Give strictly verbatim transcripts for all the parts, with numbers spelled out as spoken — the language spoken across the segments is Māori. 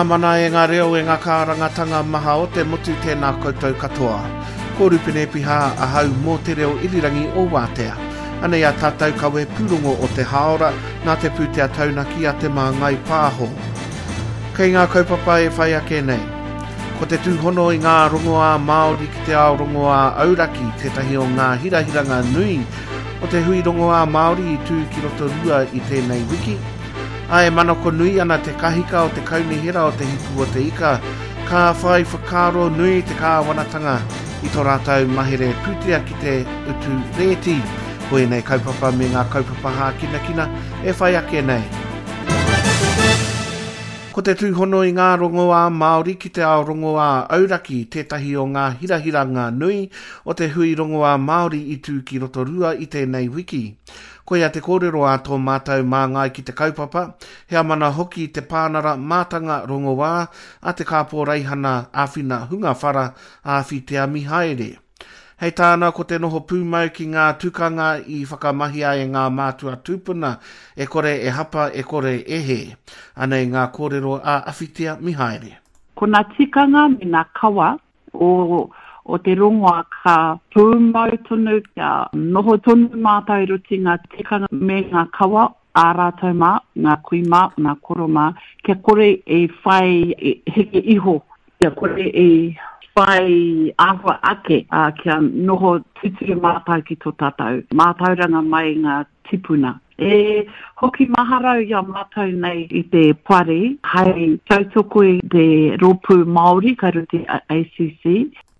Nāmana e ngā reo e ngā kārangatanga maha o te motu tēnā koutou katoa. Ko rupene piha a hau mō te reo irirangi o Wātea. Anei a tātou kawe pūrongo o te haora nā te pūtea taunaki a te māngai pāho. Kei ngā kaupapa e whai ake nei. Ko te tūhono i ngā rongoā Māori ki te ao rongoā Auraki, tētahi o ngā hirahiranga nui o te hui rongoā Māori i tū ki roto rua i tēnei wiki. Ai manako nui ana te kahika o te kaunihira o te hiku o te ika, ka whai whakaro nui te kāwanatanga i tō rātau mahere pūtea ki te utu reti. Koe nei kaupapa me ngā kaupapa hā kina kina e whai ake nei. Ko te tūhono i ngā rongoā Māori ki te ao rongoā Auraki, tētahi o ngā hirahiranga nui o te hui rongoā Māori i tū ki roto rua i tēnei wiki. Koe a te kōrero a tō mātou māngai ki te kaupapa, hea mana hoki te pānara mātanga rongoā a te kāpō reihana āwhina hunga whara āwhitea mihaere. Hei tāna ko te noho pūmau ki ngā tūkanga i whakamahia e ngā mātua tūpuna, e kore e hapa, e kore e he. Anei ngā kōrero a āwhitea mihaere. Ko ngā tikanga me ngā kawa o... o te rongoa ka pūmau tonu, kia noho tonu mātai ruti ngā tikanga me ngā kawa, ā rātou mā, ngā kui mā, ngā koro mā, kia kore e whai e heke iho, kia kore e whai ahua ake, uh, kia noho tuture mātai ki tō tātou, mātauranga mai ngā tipuna. E hoki maharau ia mātou nei i te pare, hei tautoko i te rōpū Māori, ka ruti A C C.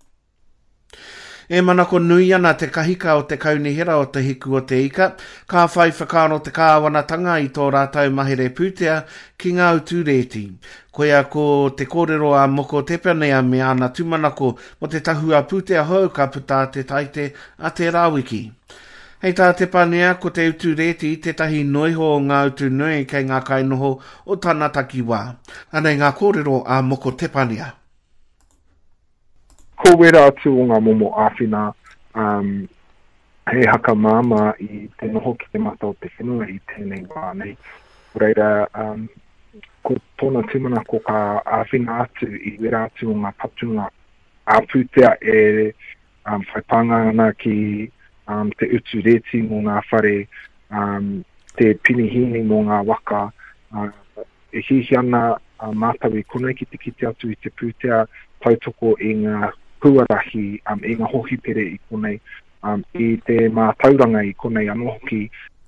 E manako nui ana te kahika o te kaunihira o te hiku o te ika, ka whai whakaro te kāwanatanga i tō rātau mahere pūtea ki ngā utureti. Koea ko te kōrero a moko tepanea me ana tumanako mo te tahua pūtea hau ka puta te taite a te rāwiki. Hei tā te panea ko te utureti te tahi noiho o ngā utu nui kei ngā kainoho o tāna takiwā. Anei ngā kōrero a moko tepanea. Ko wera atu o ngā momo āwhina, um, he haka māma i te noho ki te mata o te whenua i tēnei wā nei. Reira, um, ko tōna tumana ko ka āwhina atu i wera atu o ngā patunga āpūtea e um, whaipanga ana ki um, te utureti mō ngā whare, um, te pinihini mō ngā waka, uh, e hihi ana uh, mātawi konei ki te kite atu i te pūtea tautoko i ngā huarahi um, e ngā hohi pere i konei, um, i te mātauranga i konei anō hoki.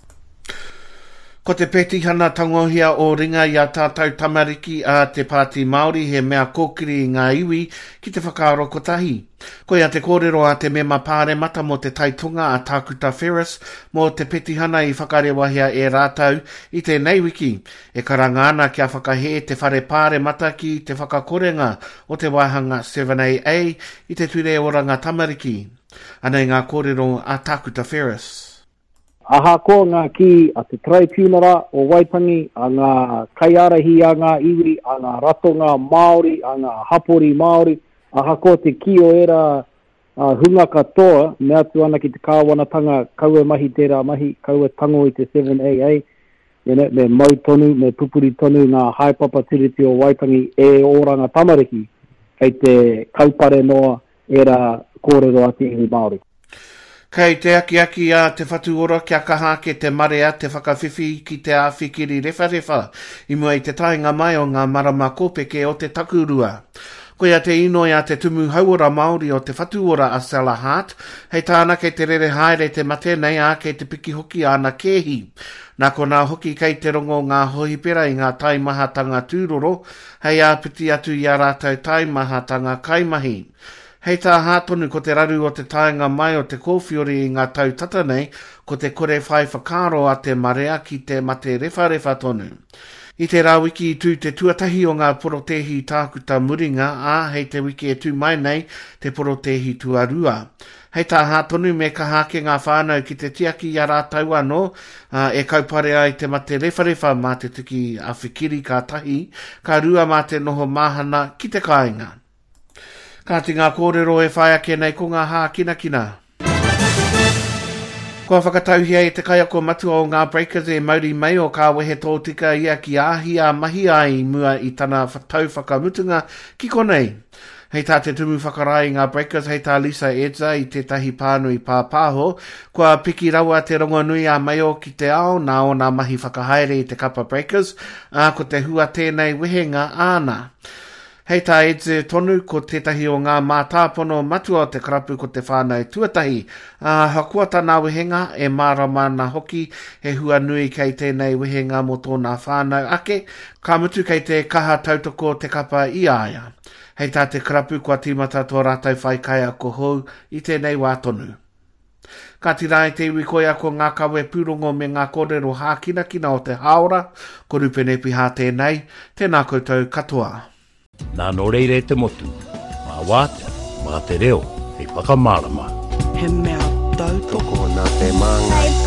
Ko te petihana tangohia o ringa i a tātou tamariki a te Pāti Māori he mea kōkiri i ngā iwi ki te whakaaro kotahi. Ko ia te kōrero a te mema pāre mata mo te taitonga a Tākuta Ferris mo te petihana i whakarewahia e rātau i te nei wiki. E karanga ana kia whakahe te whare pāre mata ki te whakakorenga o te waihanga seven A A i te ture oranga tamariki. Anei ngā kōrero a Tākuta Ferris. Aha ko ngā ki a te tribunara o Waitangi, a ngā kaiarahi a ngā iwi, a ngā ratonga Māori, a ngā hapori Māori, aha ko te ki o era uh, hunga katoa, me atu ana ki te kāwanatanga kaua mahi tērā mahi, kaua tango i te seven A A, me, me mau tonu, me pupuri tonu ngā haipapa tiriti o Waitangi e oranga tamariki, kei te kaupare noa era kōrero a te iwi Māori. Kei te aki aki a te whatuora kia kaha ke te marea te whakawhiwhi ki te āwhikiri refa refa i mua i te tainga mai o ngā marama kōpeke o te takurua. Koe a te ino i a te tumu hauora Māori o te whatuora a Stella Hart, hei tāna kei te rere haere te mate nei a kei te piki hoki ana kehi. Nā ko nā hoki kei te rongo ngā hohipera i ngā taimahatanga tūroro, hei a piti atu i a rātau taimahatanga kaimahi. Hei tā hātonu ko te raru o te taenga mai o te kōwhiori i ngā tau tata nei, ko te kore whai whakaro a te marea ki te mate refa refa tonu. I te rā wiki i tū te tuatahi o ngā porotehi tākuta muringa, a hei te wiki e tū mai nei te porotehi tuarua. Hei tā hātonu me ka hake ngā whānau ki te tiaki i a rātau anō, uh, e kaupare ai te mate refa refa mā te tuki a whikiri kā tahi, ka rua mā te noho māhana ki te kāinga. Ka te ngā kōrero e whai ake nei ko ngā hā kina kina. Kua whakatauhia e te kai ako matua o ngā breakers e mauri mai o ka wehe tō tika ia ki ahi a mahi ai mua i tana tau whakamutunga ki konei. Hei tā te tumu whakarai ngā breakers, hei tā Lisa Edza i te tahi pānui pāpāho, kua piki raua te rongonui a mai o ki te ao, nā o nā mahi whakahaere i te kapa breakers, a ko te hua tēnei wehenga āna. Hei tā Edze tonu ko tētahi o ngā mātāpono matua o te karapu ko te whānau tuatahi, a hakua tāna wehenga e mārama nā hoki he hua nui kei tēnei wehenga mo tōna whānau ake, ka mutu kei te kaha tautoko te kapa i aia. Hei tā te karapu kua tīmata tō rātau whai kai a ko hou i tēnei wā tonu. Ka tira e te iwi koe ako ngā kawe pūrongo me ngā kōrero hākina kina o te haora, ko rupene piha tēnei, tēnā koutou katoa. Nā no reire te motu, mā wātea, mā te reo, hei whakamārama. He mea tau toko nā te māngai